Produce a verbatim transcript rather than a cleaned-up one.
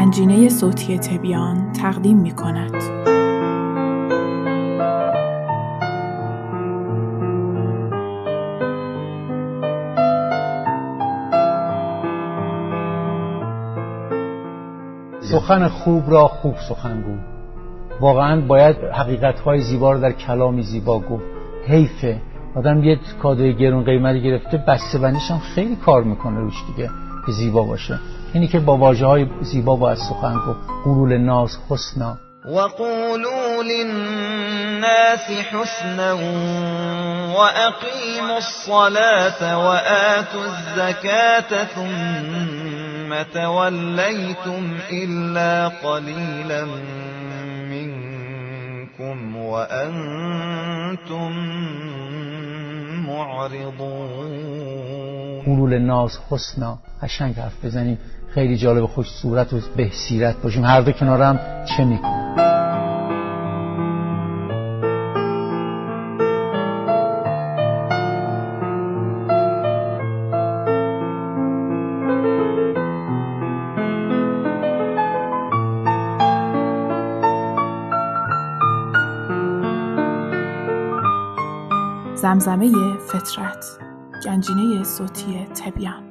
گنجینه صوتی تبیان تقدیم می کند. سخن خوب را خوب سخن گو. واقعا باید حقیقت‌های زیبا رو در کلامی زیبا گفت. حیفه آدم یه کادوی گرون قیمتی گرفته، بسته‌بندیش هم خیلی کار میکنه روش دیگه که زیبا باشه. اینی که با واژه‌های زیبا باید سخن گفت. قولوا للناس حسنا وقولوا للناس حسنا واقیموا الصلاة وآتوا الزکاة ثم تولیتم الا قلیلا منکم وانتم معرضون. قولوا للناس حسنا، قشنگ حرف بزنیم، خیلی جالب، خوش صورت و به سیرت باشیم، هر دو کنار هم چه میکنیم. زمزمه فطرت، گنجینه صوتی تبیان.